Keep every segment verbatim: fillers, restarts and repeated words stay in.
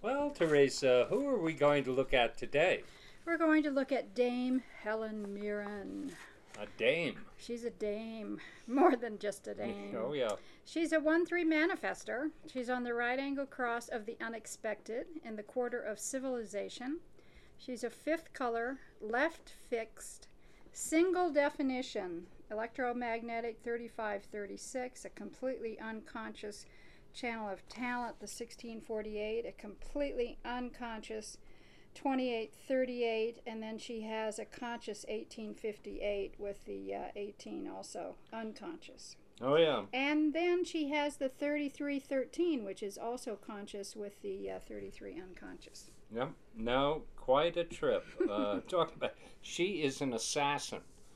Well, Teresa, who are we going to look at today? We're going to look at Dame Helen Mirren. A dame. She's a dame, more than just a Oh, dame. yeah. She's a one three manifester. She's on the right angle cross of the unexpected in the quarter of civilization. She's a fifth color, left fixed, single definition, electromagnetic thirty-five thirty-six, a completely unconscious channel of talent, the sixteen forty-eight, a completely unconscious twenty-eight thirty-eight, and then she has a conscious eighteen fifty-eight with the uh, eighteen also unconscious. Oh, yeah. And then she has the thirty-three thirteen, which is also conscious with the uh, thirty-three unconscious. Yep. No, quite a trip. Uh, talk about. She is an assassin.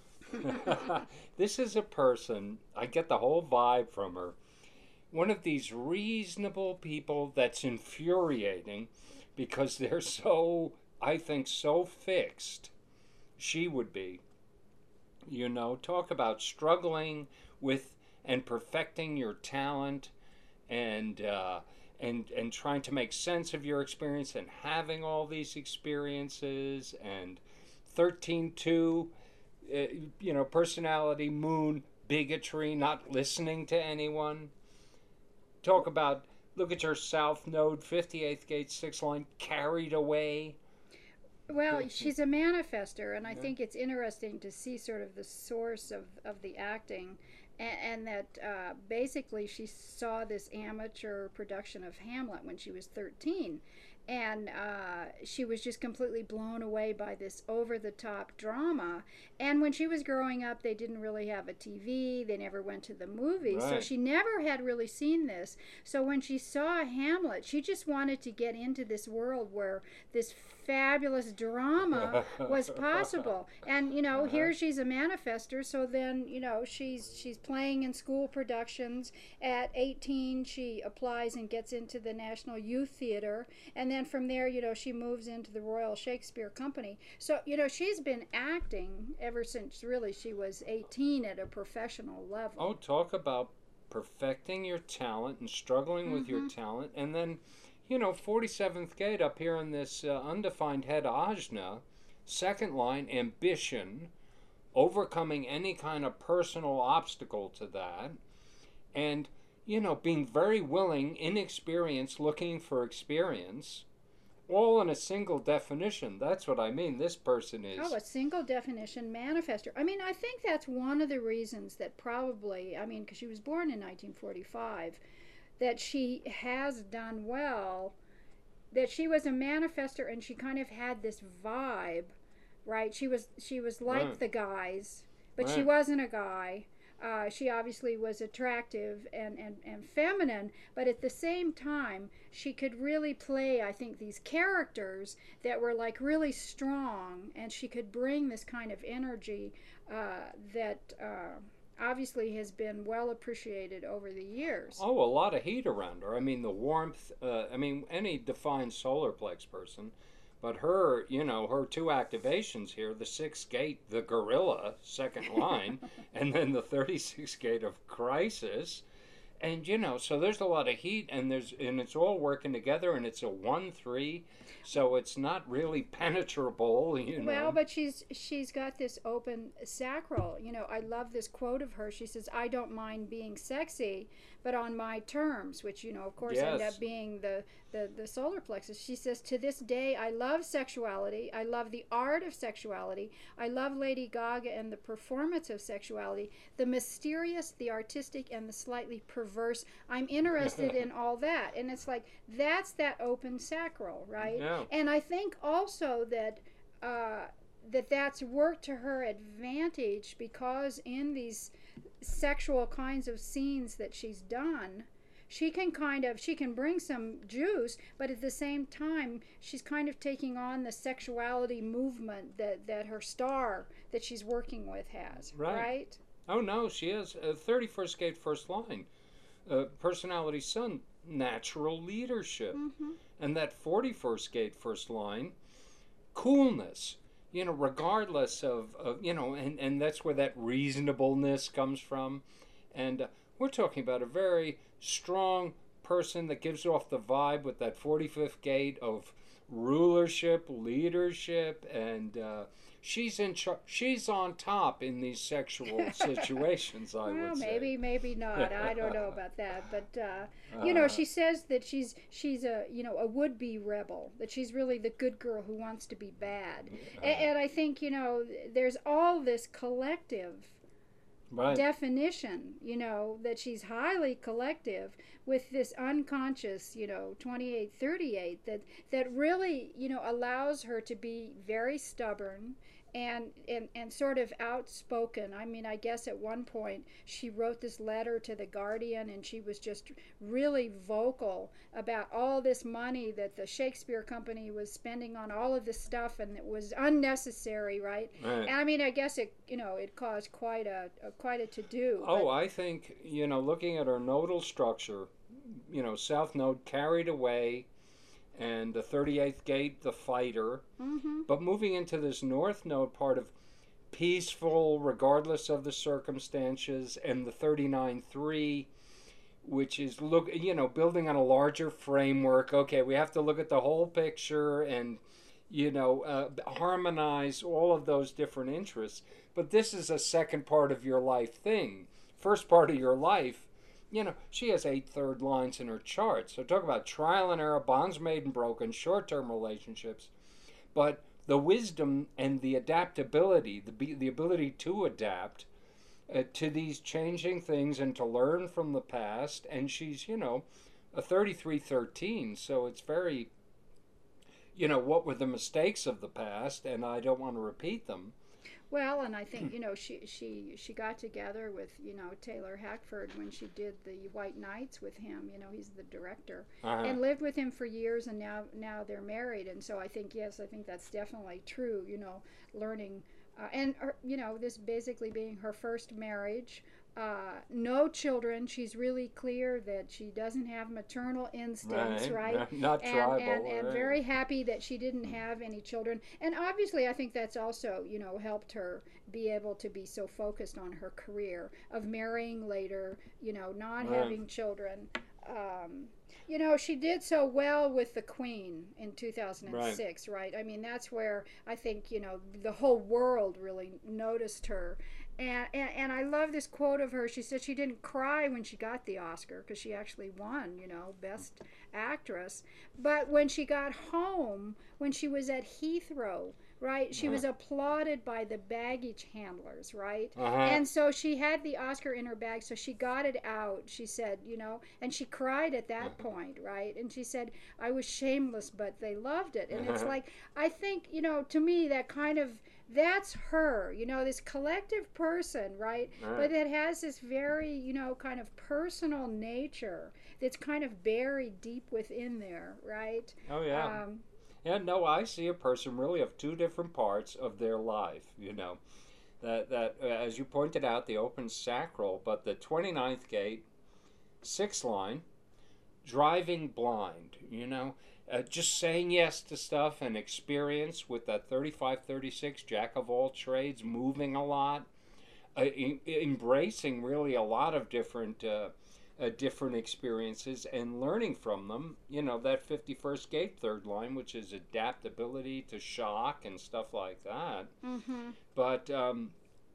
This is a person. I get the whole vibe from her. One of these reasonable people that's infuriating because they're so, I think, so fixed. She would be. You know, talk about struggling with and perfecting your talent and uh, and and trying to make sense of your experience and having all these experiences and thirteen two, uh, you know, personality, moon, bigotry, not listening to anyone. Talk about, look at your south node, fifty-eighth gate, sixth line, carried away. Well, she's a manifester, and I Yeah. think it's interesting to see sort of the source of, of the acting, and, and that uh, basically she saw this amateur production of Hamlet when she was thirteen, and uh, she was just completely blown away by this over-the-top drama. And when she was growing up, they didn't really have a T V, they never went to the movies, so Right. she never had really seen this. So when she saw Hamlet, she just wanted to get into this world where this fabulous drama was possible. And you know, Uh-huh. here she's a manifester, so then you know she's she's playing in school productions. At eighteen, she applies and gets into the National Youth Theater, and then from there, you know, she moves into the Royal Shakespeare Company. So you know, she's been acting ever since really she was eighteen at a professional level. Oh, talk about perfecting your talent and struggling with your talent. And then, you know, forty-seventh gate up here in this uh, undefined head ajna, second line, ambition, overcoming any kind of personal obstacle to that, and, you know, being very willing, inexperienced, looking for experience, all in a single definition. That's what I mean. This person is. Oh, a single definition manifester. I mean, I think that's one of the reasons that probably, I mean, because she was born in nineteen forty-five, that she has done well, that she was a manifester and she kind of had this vibe, right? She was she was like Right. the guys, but she Right. wasn't a guy. Uh, she obviously was attractive and, and, and feminine, but at the same time, she could really play, I think, these characters that were like really strong, and she could bring this kind of energy uh, that uh, obviously has been well appreciated over the years. Oh, a lot of heat around her. I mean, the warmth. Uh, I mean, any defined solar plex person, but her, you know, her two activations here: the sixth gate, the gorilla, second line, and then the thirty-sixth gate of crisis. And you know, so there's a lot of heat, and there's and it's all working together, and it's a one three, so it's not really penetrable. You know. Well, but she's she's got this open sacral. You know, I love this quote of her. She says, "I don't mind being sexy, but on my terms," which you know, of course, end Yes. up being the, the the solar plexus. She says, "To this day, I love sexuality. I love the art of sexuality. I love Lady Gaga and the performance of sexuality, the mysterious, the artistic, and the slightly perverse. I'm interested in all that." And it's like that's that open sacral, right? Yeah. And I think also that uh, that that's worked to her advantage because in these sexual kinds of scenes that she's done, she can kind of she can bring some juice, but at the same time she's kind of taking on the sexuality movement that that her star that she's working with has, Right. right? Oh no, she is uh, thirty-first gate, first line. Uh, personality sun, natural leadership. Mm-hmm. And that forty-first gate, first line, coolness. You know, regardless of, of you know, and, and that's where that reasonableness comes from. And uh, we're talking about a very strong person that gives off the vibe with that forty-fifth gate of rulership, leadership, and uh, she's in char- she's on top in these sexual situations. I Well, would say. maybe, maybe not. I don't know about that, but uh, you know, Uh, she says that she's she's a you know a would-be rebel. That she's really the good girl who wants to be bad. uh, And, and I think you know there's all this collective right. definition, you know, that she's highly collective with this unconscious, you know, twenty-eight thirty-eight that that really, you know, allows her to be very stubborn and and and sort of outspoken. I mean, I guess at one point she wrote this letter to the Guardian and she was just really vocal about all this money that the Shakespeare Company was spending on all of this stuff and it was unnecessary, right? Right. And I mean, I guess it, you know, it caused quite a, a quite a to-do. Oh, I think, you know, looking at her nodal structure, you know, South Node carried away, and the thirty-eighth gate, the fighter. Mm-hmm. But moving into this North Node part of peaceful, regardless of the circumstances, and the thirty-nine three, which is, look, you know, building on a larger framework. Okay, we have to look at the whole picture and, you know, uh, harmonize all of those different interests. But this is a second part of your life thing. First part of your life, you know, she has eight third lines in her chart. So talk about trial and error, bonds made and broken, short-term relationships. But the wisdom and the adaptability, the, the ability to adapt uh, to these changing things and to learn from the past. And she's, you know, a thirty-three thirteen. So it's very, you know, what were the mistakes of the past? And I don't want to repeat them. Well, and I think you know she she she got together with you know Taylor Hackford when she did the White Knights with him. You know he's the director, Uh-huh. and lived with him for years, and now now they're married. And so I think yes, I think that's definitely true. You know, learning uh, and her, you know this basically being her first marriage. Uh, no children. She's really clear that she doesn't have maternal instincts, right? Not, not and, tribal. and, and right. very happy that she didn't have any children. And obviously, I think that's also, you know, helped her be able to be so focused on her career of marrying later, you know, not Right. having children. Um, you know, she did so well with the Queen in two thousand six, right. right? I mean, that's where I think, you know, the whole world really noticed her. And, and, and I love this quote of her. She said she didn't cry when she got the Oscar because she actually won, you know, Best Actress. But when she got home, when she was at Heathrow, right, she was applauded by the baggage handlers, right? Uh-huh. And so she had the Oscar in her bag, so she got it out, she said, you know, and she cried at that Uh-huh. point, right? And she said, I was shameless, but they loved it. And it's Uh-huh. like, I think, you know, to me, that kind of, that's her, you know, this collective person, right? Right. But it has this very, you know, kind of personal nature that's kind of buried deep within there, right? Oh, yeah. Um, Yeah, no, I see a person really of two different parts of their life, you know. That, that uh, as you pointed out, the open sacral, but the twenty-ninth gate, sixth line, driving blind, you know. Uh, just saying yes to stuff and experience with that thirty-five thirty-six, jack of all trades, moving a lot, uh, em- embracing really a lot of different uh, uh, different experiences and learning from them. You know, that fifty-first gate, third line, which is adaptability to shock and stuff like that. mm-hmm. But, um,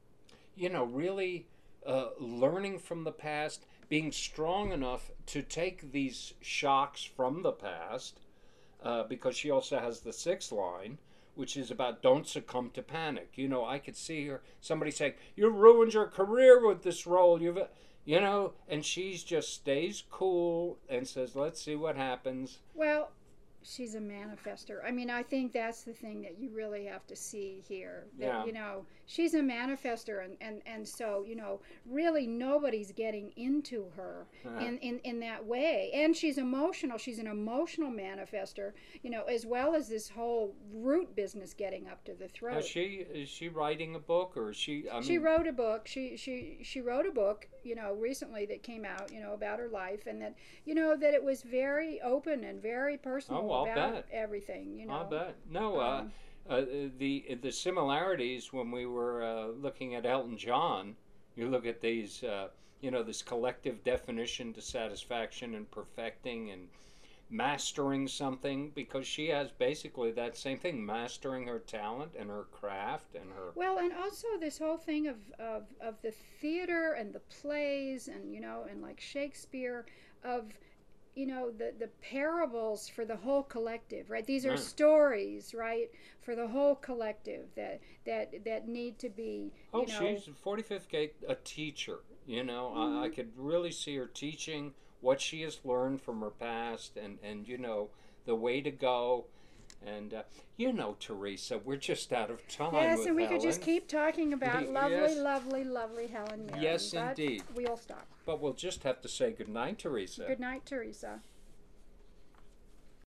you know, really uh, learning from the past, being strong enough to take these shocks from the past, uh, because she also has the sixth line, which is about don't succumb to panic. You know, I could see her, somebody saying, you ruined your career with this role. You've, you know, and she's just stays cool and says, let's see what happens. Well, she's a manifester. I mean, I think that's the thing that you really have to see here. That, Yeah. you know, she's a manifester, and, and, and so, you know, really nobody's getting into her Uh-huh. in, in, in that way. And she's emotional. She's an emotional manifester, you know, as well as this whole root business getting up to the throat. Is she, is she writing a book, or is she, I mean... She wrote a book. She, she, she wrote a book, you know, recently that came out, you know, about her life, and that, you know, that it was very open and very personal Oh, I'll about bet. everything, you know. I'll bet. No, uh, Um, uh, the the similarities when we were uh, looking at Elton John, you look at these uh, you know, this collective definition to satisfaction and perfecting and mastering something, because she has basically that same thing, mastering her talent and her craft and her. Well, and also this whole thing of, of, of the theater and the plays and, you know, and like Shakespeare, of, you know, the, the parables for the whole collective, right? These are Right. stories, right, for the whole collective that that that need to be, Oh, you know. she's forty-fifth gate, a teacher. You know, Mhm. I, I could really see her teaching what she has learned from her past, and, and you know, the way to go. And, uh, you know, Teresa, we're just out of time Yes, with and we Helen. could just keep talking about lovely, Yes. lovely, lovely Helen Mirren. Yes, but indeed. We'll stop. But we'll just have to say goodnight, Teresa. Good night, Teresa.